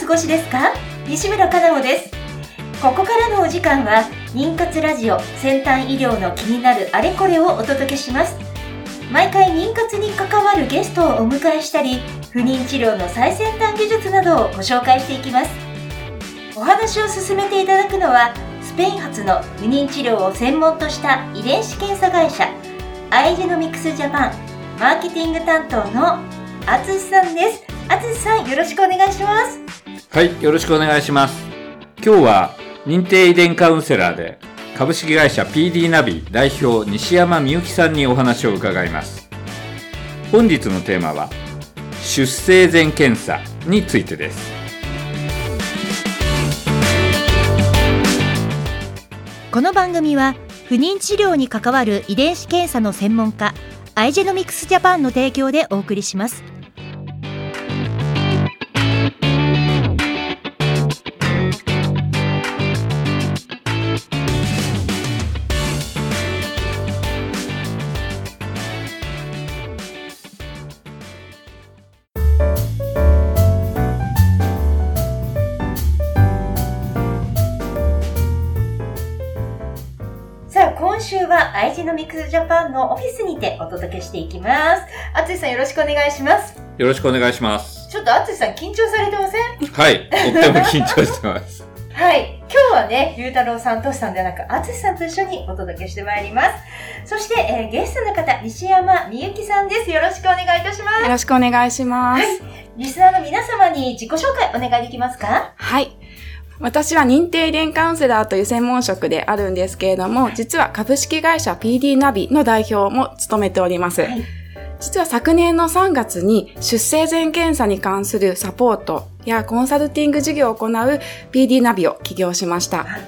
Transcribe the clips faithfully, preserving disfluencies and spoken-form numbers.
過ごしですか？西村かな子です。ここからのお時間は妊活ラジオ先端医療の気になるあれこれをお届けします。毎回妊活に関わるゲストをお迎えしたり、不妊治療の最先端技術などをご紹介していきます。お話を進めていただくのはスペイン発の不妊治療を専門とした遺伝子検査会社アイジェノミクスジャパンマーケティング担当の淳さんです。淳さん、よろしくお願いします。 はい、よろしくお願いします。今日は認定遺伝カウンセラーで株式会社 ピーディー ナビ代表西山美幸さんにお話を伺います。本日のテーマは出生前検査についてです。 この番組は不妊治療に関わる遺伝子検査の専門家アイジェノミクスジャパンの提供でお送りします。今週はアイジェノミクスジャパンのオフィスにてお届けしていきます。淳さん、よろしくお願いします。 よろしくお願いします。 ちょっと淳さん緊張されてません？ はい、とっても緊張してますはい、今日はね、ゆうたろうさん、としさんではなく淳さんと一緒にお届けしてまいります。そして、えー、ゲストの方、西山美幸さんです。よろしくお願いいたします。 よろしくお願いします。はい、 リスナーの皆様に自己紹介お願いできますか？ はい。私は認定遺伝カウンセラーという専門職であるんですけれども、実は株式会社 ピーディー ナビの代表も務めております。はい、実は昨年のさんがつに出生前検査に関するサポートやコンサルティング事業を行う ピーディー ナビを起業しました。はい、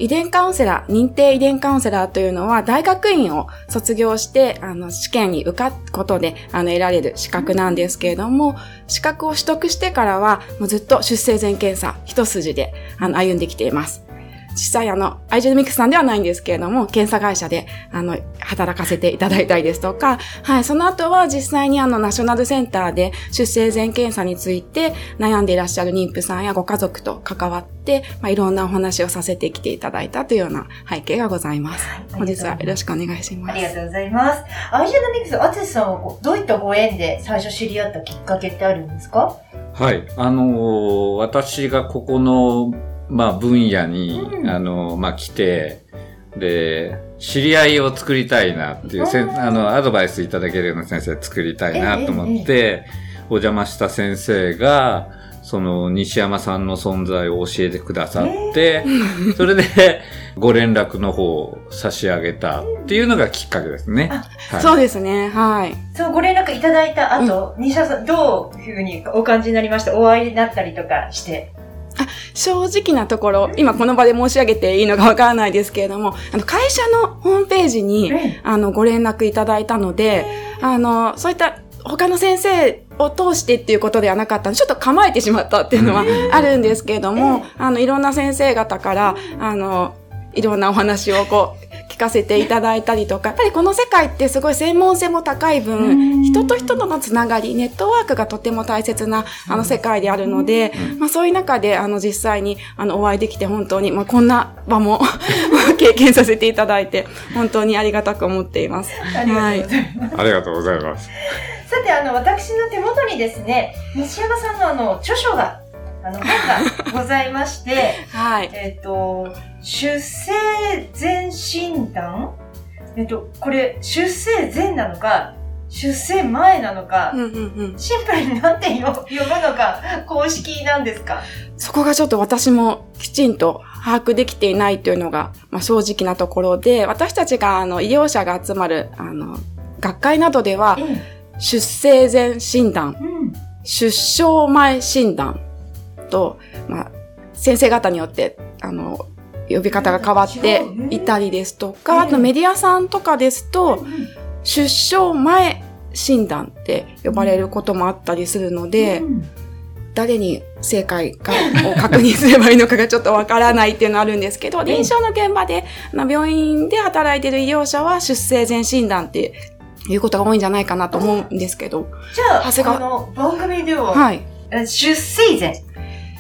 遺伝カウンセラー、認定遺伝カウンセラーというのは大学院を卒業して、あの、試験に受かることで、あの、得られる資格なんですけれども、資格を取得してからは、もうずっと出生前検査一筋で、あの、歩んできています。実際あの、アイジェノミクスさんではないんですけれども、検査会社で、あの、働かせていただいたりですとか、はい、その後は実際にあの、ナショナルセンターで出生前検査について悩んでいらっしゃる妊婦さんやご家族と関わって、まあ、いろんなお話をさせてきていただいたというような背景がございます。はい、本日はよろしくお願いします。 ありがとうございます。アイジェノミクス、淳さんはどういったご縁で最初知り合ったきっかけってあるんですか？ はい、あのー、私がここのまあ分野に、うん、あの、まあ来て、で、知り合いを作りたいなっていう、せあの、アドバイスいただけるような先生作りたいなと思って、ええええ、お邪魔した先生が、その西山さんの存在を教えてくださって、えー、それでご連絡の方を差し上げたっていうのがきっかけですね。 はい、そうですね。はい。 そう、ご連絡いただいた後、うん、西山さんどういうふうにお感じになりました？お会いになったりとかして。 あ、正直なところ、今この場で申し上げていいのかわからないですけれども、あの会社のホームページに、あのご連絡いただいたので、あのそういった他の先生を通してっていうことではなかったので、ちょっと構えてしまったっていうのはあるんですけれども、あのいろんな先生方からあのいろんなお話をこう聞かせていただいたりとか、やっぱりこの世界ってすごい専門性も高い分、人と人とのつながり、ネットワークがとても大切なあの世界であるので、まあそういう中であの実際にあのお会いできて本当に、まあこんな場も経験させていただいて、本当にありがたく思っています。 ありがとうございます。はい、 ありがとうございます。 さて、あの、私の手元にですね、西山さんのあの、著書が、あの、本がございまして、 はい。 えっと、出生前診断えっと、これ、出生前なのか、出生前なのか、 うんうんうん、 シンプルに何て読むのが公式なんですか？ そこがちょっと私もきちんと把握できていないというのが、まあ、正直なところで、私たちがあの医療者が集まるあの学会などでは、うん、出生前診断、うん、出生前診断と、まあ、先生方によってあの呼び方が変わっていたりですとか、あとメディアさんとかですと、出生前診断って呼ばれることもあったりするので、誰に正解かを確認すればいいのかがちょっとわからないっていうのはあるんですけど、臨床の現場で、病院で働いている医療者は出生前診断っていうことが多いんじゃないかなと思うんですけど。 じゃあ、あの、番組では、はい、出生前。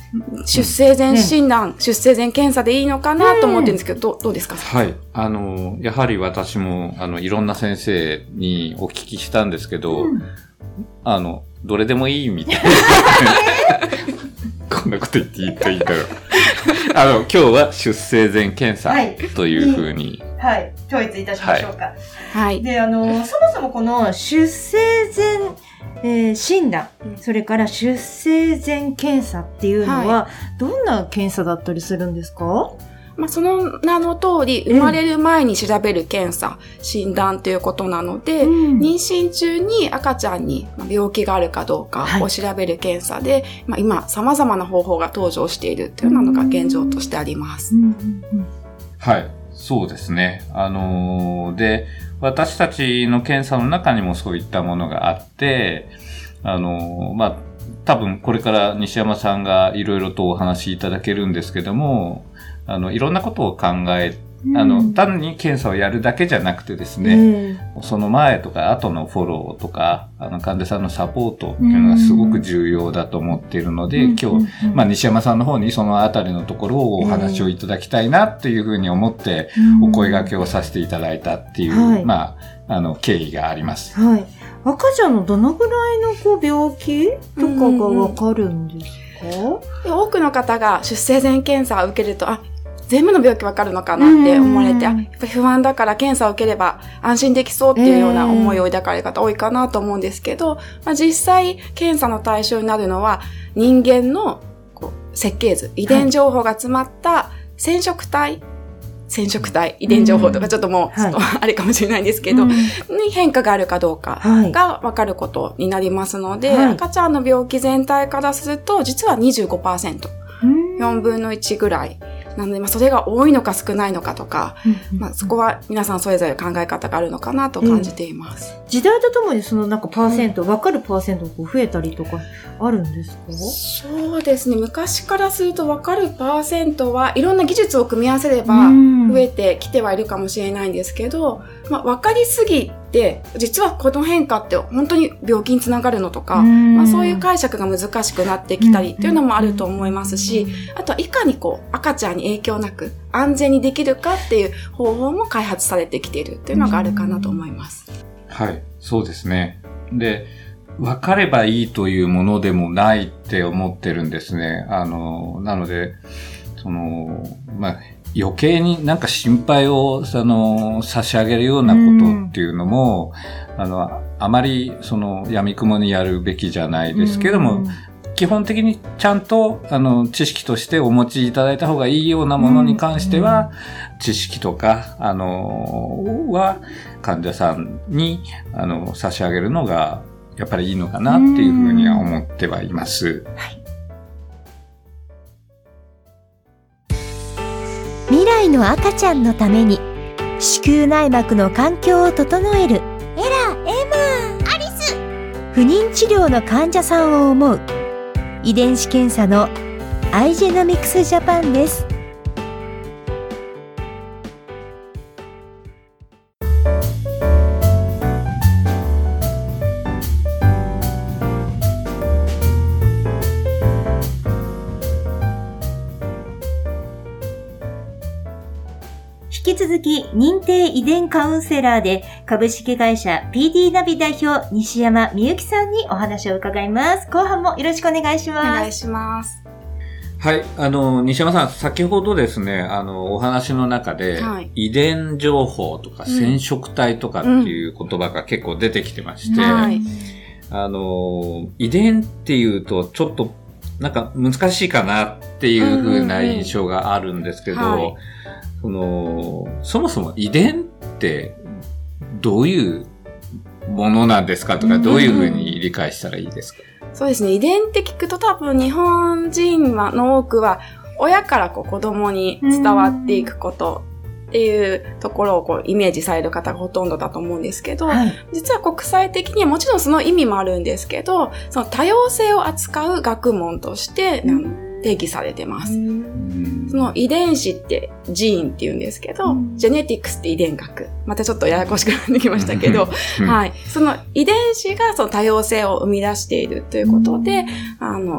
出生前診断、うんね、出生前検査でいいのかなと思ってるんですけど、どう、どうですか？ はい。あの、やはり私も、あの、いろんな先生にお聞きしたんですけど、うん、あの、どれでもいいみたいな。こんなこと言っていいといいんだろう。あの、今日は出生前検査というふうに、 はい、はい、統一いたしましょうか。はい。で、あの、そもそもこの出生前、えー、診断、それから出生前検査っていうのは、はい、どんな検査だったりするんですか？ まあ、その名の通り、生まれる前に調べる検査、うん、診断ということなので、うん、妊娠中に赤ちゃんに病気があるかどうかを調べる検査で、はい、まあ、今、様々な方法が登場しているというのが現状としてあります。うんうんうん、 はい、そうですね。あのー、で、私たちの検査の中にもそういったものがあって、あのー、まあ、多分これから西山さんがいろいろとお話しいただけるんですけども、あの、いろんなことを考え、あの、単に検査をやるだけじゃなくてですね、うん、その前とか後のフォローとか、あの、患者さんのサポートっていうのがすごく重要だと思っているので、うん、今日、まあ、西山さんの方にそのあたりのところをお話をいただきたいなっていうふうに思って、お声掛けをさせていただいたっていう、うん、まあ、あの、経緯があります。 はい。赤ちゃんのどのぐらいのこう病気とかがわかるんですか？ うん、多くの方が出生前検査を受けると、あ、全部の病気わかるのかなって思われて、やっぱり不安だから検査を受ければ安心できそうっていうような思いを抱かれる方多いかなと思うんですけど、まあ、実際検査の対象になるのは人間のこう設計図、遺伝情報が詰まった染色体、染色体、遺伝情報とかちょっともう、ちょっとあれかもしれないんですけど、うん、に変化があるかどうかがわかることになりますので、はい、赤ちゃんの病気全体からすると実は にじゅうごパーセント、よんぶんのいちぐらい。なので、まあ、それが多いのか少ないのかとか、うんまあ、そこは皆さんそれぞれ考え方があるのかなと感じています。 うん、時代とともにそのなんかパーセント、うん、分かるパーセントが増えたりとかあるんですか？ そうですね。昔からすると分かるパーセントはいろんな技術を組み合わせれば増えてきてはいるかもしれないんですけど、まあ、分かりすぎて、実はこの変化って本当に病気につながるのとか、まあ、そういう解釈が難しくなってきたりっていうのもあると思いますし、あとはいかにこう赤ちゃんに影響なく安全にできるかっていう方法も開発されてきているっていうのがあるかなと思います。 はい、そうですね。で、分かればいいというものでもないって思ってるんですね。あの、なので、その、まあ、余計になんか心配を、あの、差し上げるようなことっていうのも、あの、あまり、その、闇雲にやるべきじゃないですけども、基本的にちゃんと、あの、知識としてお持ちいただいた方がいいようなものに関しては、知識とか、あの、は、患者さんに、あの、差し上げるのが、やっぱりいいのかなっていうふうには思ってはいます。はい。 未来の赤ちゃんのために子宮内膜の環境を整えるエラ、エマ、アリス。不妊治療の患者さんを思う遺伝子検査のアイジェノミクスジャパンです。 引き続き認定遺伝カウンセラーで株式会社 ピーディー ナビ代表西山みゆきさんにお話を伺います。後半もよろしくお願いします。 お願いします。 はい、あの西山さん、先ほどですね、あのお話の中で、はい、遺伝情報とか染色体とかっていう言葉が結構出てきてまして、うんはい、あの遺伝っていうとちょっとなんか難しいかなっていう風な印象があるんですけど、うんうんうんはいその、そもそも遺伝ってどういうものなんですかとか、どういうふうに理解したらいいですか？ そうですね。遺伝って聞くと多分日本人の多くは親からこう子供に伝わっていくことっていうところをこうイメージされる方がほとんどだと思うんですけど、はい、実は国際的にはもちろんその意味もあるんですけど、その多様性を扱う学問として定義されてます。その遺伝子ってジーンって言うんですけど、うん、ジェネティクスって遺伝学。またちょっとややこしくなってきましたけど、はい。その遺伝子がその多様性を生み出しているということで、うん、あの、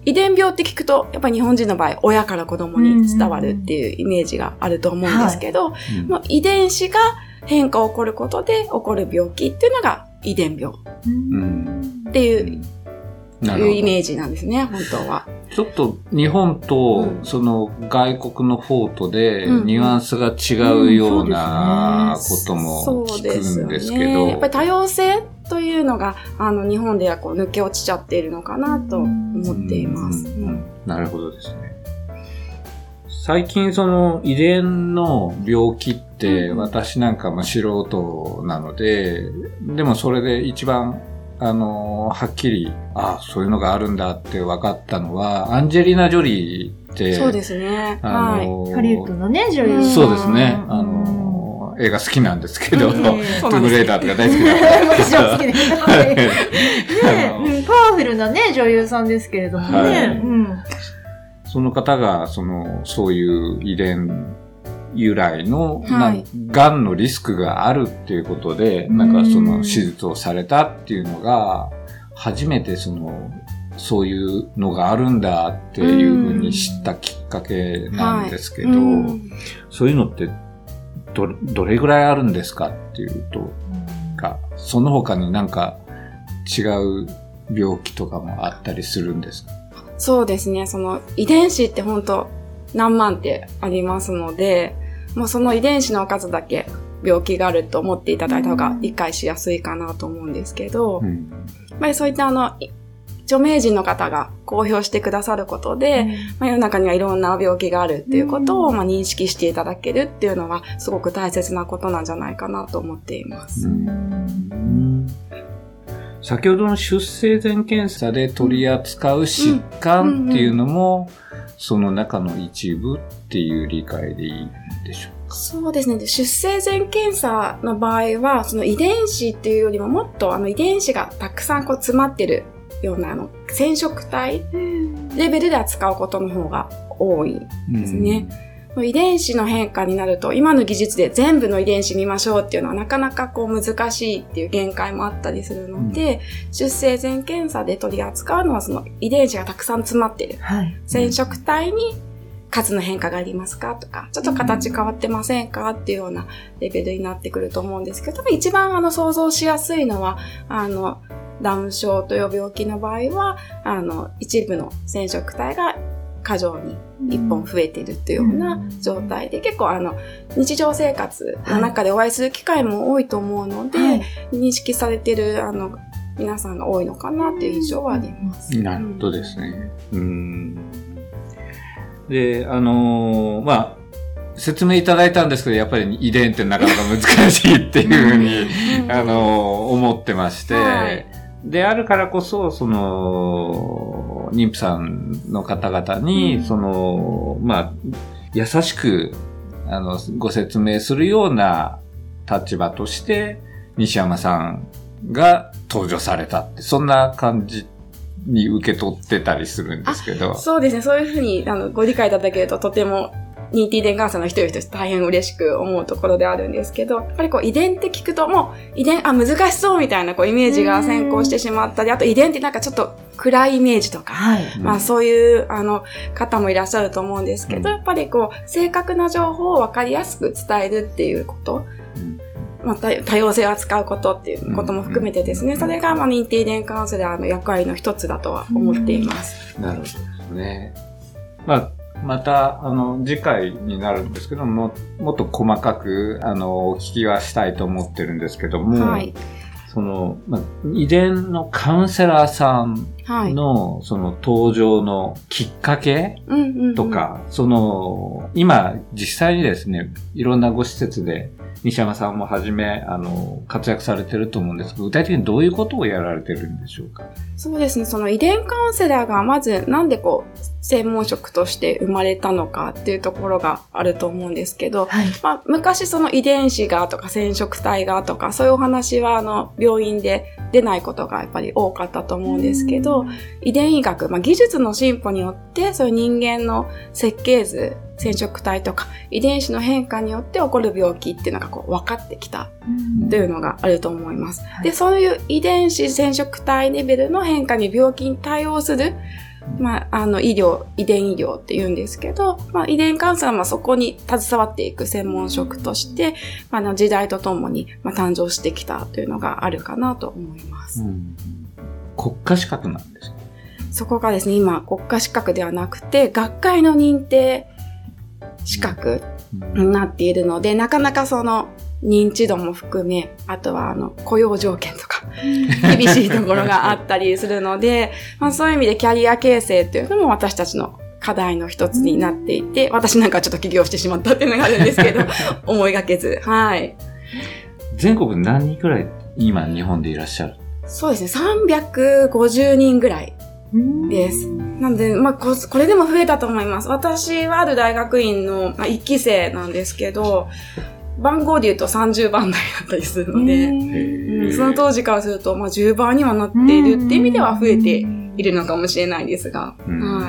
遺伝病って聞くと、やっぱり日本人の場合、親から子供に伝わるっていうイメージがあると思うんですけど、 はいもう遺伝子が変化を起こることで起こる病気っていうのが遺伝病っていう、いうイメージなんですね、本当は。 ちょっと日本とその外国の方とでニュアンスが違うようなことも聞くんですけど、 うんうんね、やっぱり多様性というのがあの日本ではこう抜け落ちちゃっているのかなと思っています。 うんうんうん、なるほどですね。最近その遺伝の病気って私なんかも素人なので、でもそれで一番あの、はっきり、ああ、そういうのがあるんだって分かったのは、アンジェリーナ・ジョリーって、 そうですね。 あのはい。ハリウッドのね、女優さん。 そうですね。あの、映画好きなんですけど、トゥームレーダーとか大好きなんですけど。私も好きです。ね、パワフルなね、女優さんですけれどもね。はいうん、 その方が、その、そういう遺伝、由来の、はい、がんのリスクがあるっていうことで、なんかその手術をされたっていうのが、初めてその、そういうのがあるんだっていうふうに知ったきっかけなんですけど、はい、そういうのってど、どれぐらいあるんですかっていうと、かその他になんか違う病気とかもあったりするんですか？ そうですね、その遺伝子って本当何万ってありますので、もうその遺伝子の数だけ病気があると思っていただいた方が理解しやすいかなと思うんですけど、うん、やっぱりそういったあの、著名人の方が公表してくださることで、うんまあ、世の中にはいろんな病気があるっていうことを、まあ、認識していただけるっていうのがすごく大切なことなんじゃないかなと思っています。うん、 先ほどの出生前検査で取り扱う疾患っていうのも、その中の一部っていう理解でいいんでしょうか？ そうですね。出生前検査の場合は、その遺伝子っていうよりももっとあの遺伝子がたくさんこう詰まってるようなあの染色体レベルで扱うことの方が多いですね。うん、遺伝子の変化になると、今の技術で全部の遺伝子見ましょうっていうのはなかなかこう難しいっていう限界もあったりするので、うん、出生前検査で取り扱うのはその遺伝子がたくさん詰まってる。はい、染色体に数の変化がありますかとか、ちょっと形変わってませんかっていうようなレベルになってくると思うんですけど、多分一番あの想像しやすいのは、あの、ダウン症という病気の場合は、あの、一部の染色体が過剰に一本増えているというような状態で、うん、結構あの、日常生活の中でお会いする機会も多いと思うので、はい、認識されている、あの、皆さんが多いのかなっていう印象はあります。 なるほどですね。うん。で、あのー、まあ、説明いただいたんですけど、やっぱり遺伝ってなかなか難しいっていうふうに、あのー、思ってまして、はい、であるからこそ、その、妊婦さんの方々に、うん、その、まあ、優しく、あの、ご説明するような立場として、西山さんが登場されたって、そんな感じに受け取ってたりするんですけど。 そうですね。そういうふうにあのご理解いただけるととても認定遺伝感染の一人として大変嬉しく思うところであるんですけど、やっぱりこう遺伝って聞くともう遺伝、あ、難しそうみたいなこうイメージが先行してしまったり、あと遺伝ってなんかちょっと暗いイメージとか、はい、まあそういうあの方もいらっしゃると思うんですけど、うん、やっぱりこう正確な情報をわかりやすく伝えるっていうこと。うんまた多様性を扱うことっていうことも含めてですね、それがまあ認定遺伝カウンセラーの役割の一つだとは思っています。 なるほどですね。まあ、また、あの、次回になるんですけども、もっと細かく、あの、お聞きはしたいと思ってるんですけども、はい、その、まあ、遺伝のカウンセラーさんの、はい、その登場のきっかけとか、うんうんうん、その、今、実際にですね、いろんなご施設で、西山さんもはじめ、あの、活躍されてると思うんですけど、具体的にどういうことをやられてるんでしょうか？ そうですね、その遺伝カウンセラーがまずなんでこう、専門職として生まれたのかっていうところがあると思うんですけど、はい、まあ、昔その遺伝子がとか染色体がとか、そういうお話はあの、病院で出ないことがやっぱり多かったと思うんですけど、遺伝医学、まあ、技術の進歩によって、そういう人間の設計図、染色体とか遺伝子の変化によって起こる病気っていうのがこう分かってきたというのがあると思います。で、そういう遺伝子染色体レベルの変化に病気に対応するまあ、あの、医療、遺伝医療って言うんですけど、まあ、遺伝カウンセラーはそこに携わっていく専門職として、あの、時代とともに、まあ、誕生してきたというのがあるかなと思います。うん、 国家資格なんですか？ そこがですね、今、国家資格ではなくて、学会の認定資格になっているので、なかなかその、認知度も含め、あとはあの雇用条件とか厳しいところがあったりするので、まあそういう意味でキャリア形成というのも私たちの課題の一つになっていて、私なんかちょっと起業してしまったっていうのがあるんですけど、思いがけず、はい。 全国何人くらい今日本でいらっしゃる？ そうですね、さんびゃくごじゅうにんぐらいです。なので、まあこ、これでも増えたと思います。私はある大学院の、まあ、いっき生なんですけど、番号で言うとさんじゅうばん台だったりするので、うん、その当時からすると、まあ、じゅうばんにはなっているって意味では増えているのかもしれないですが。はい、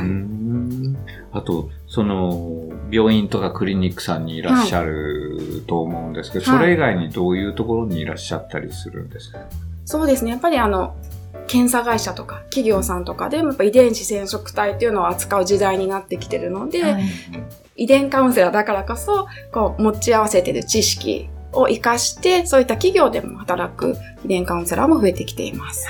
あと、その、病院とかクリニックさんにいらっしゃると思うんですけど、はい、それ以外にどういうところにいらっしゃったりするんですか？ そうですね。やっぱりあの、検査会社とか企業さんとかでもやっぱ遺伝子染色体っていうのを扱う時代になってきてるので、はい、遺伝カウンセラーだからこそ、こう、持ち合わせてる知識を活かして、そういった企業でも働く遺伝カウンセラーも増えてきています。はい。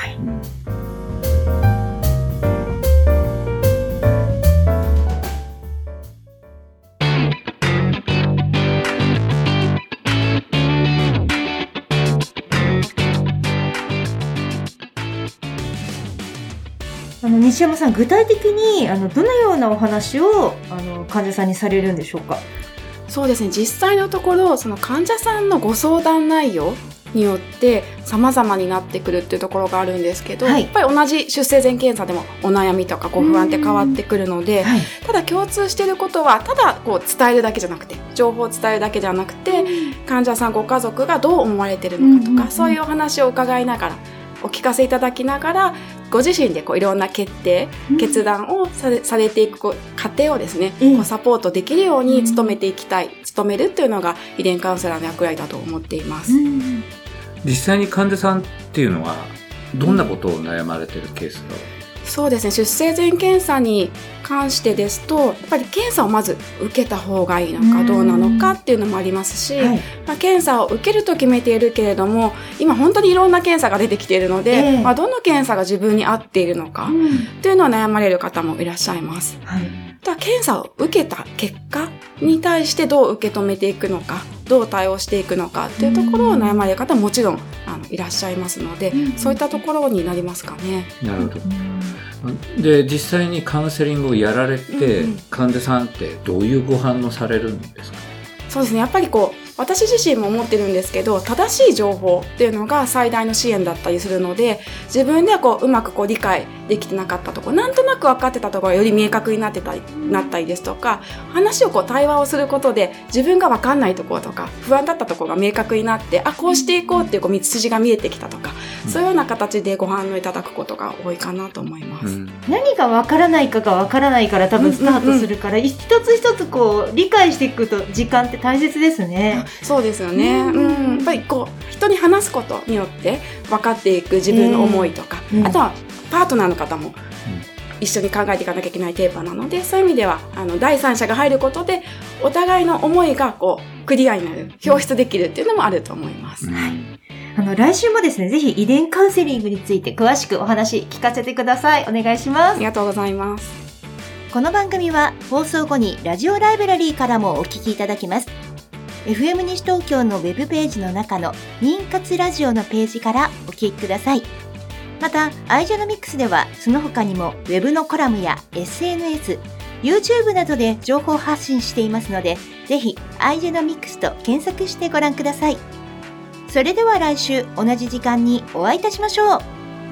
あの西山さん、具体的にあのどのようなお話をあの患者さんにされるんでしょうか？ そうですね、実際のところその患者さんのご相談内容によって様々になってくるっていうところがあるんですけど、はい、やっぱり同じ出生前検査でもお悩みとかご不安って変わってくるので、はい、ただ共通していることはただこう伝えるだけじゃなくて、情報を伝えるだけじゃなくて、患者さんご家族がどう思われているのかとか、うんうんうん、そういうお話を伺いながらお聞かせいただきながら、ご自身でこういろんな決定、うん、決断をされ、されていくこう過程をですね、うん、こうサポートできるように努めていきたい、うん、努めるっていうのが遺伝カウンセラーの役割だと思っています。うん、 実際に患者さんっていうのはどんなことを悩まれてるケースが、うん、 そうですね、出生前検査に関してですと、やっぱり検査をまず受けた方がいいのかどうなのかっていうのもありますし、はい、まあ、検査を受けると決めているけれども、今本当にいろんな検査が出てきているので、えーまあ、どの検査が自分に合っているのかっていうのを悩まれる方もいらっしゃいます。はい、ただ検査を受けた結果に対してどう受け止めていくのか、どう対応していくのかっていうところを悩まれる方ももちろんあのいらっしゃいますので、うん、そういったところになりますかね。 なるほど。で、実際にカウンセリングをやられて、うんうん、患者さんってどういうご反応されるんですか？ そうですね、やっぱりこう私自身も思ってるんですけど、正しい情報っていうのが最大の支援だったりするので、自分ではこううまくこう理解できてなかったところ、なんとなく分かってたところがより明確になってたりなったりですとか、話をこう対話をすることで自分が分かんないところとか不安だったところが明確になって、あ、こうしていこうっていうこう道筋が見えてきたとか、うん、そういうような形でご反応いただくことが多いかなと思います。うん、 何が分からないかが分からないから多分スタートするから、うんうんうん、一つ一つこう理解していくと時間って大切ですね。 そうですよね。うん、やっぱりこう人に話すことによって分かっていく自分の思いとか、えーうん、あとはパートナーの方も一緒に考えていかなきゃいけないテーマなので、そういう意味ではあの第三者が入ることでお互いの思いがこうクリアになる、表出できるっていうのもあると思います。うん、はい。 あの来週もですね、ぜひ遺伝カウンセリングについて詳しくお話聞かせてください。お願いします。 ありがとうございます。 この番組は放送後にラジオライブラリーからもお聞きいただけます。エフエム 西東京のウェブページの中の妊活ラジオのページからお聞きください。また、アイジェノミックスではその他にもウェブのコラムや エスエヌエス、YouTube などで情報発信していますので、ぜひアイジェノミックスと検索してご覧ください。それでは来週同じ時間にお会いいたしましょう。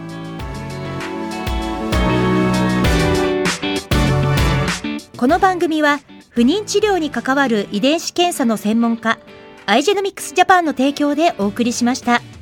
この番組は不妊治療に関わる遺伝子検査の専門家、アイジェノミクスジャパンの提供でお送りしました。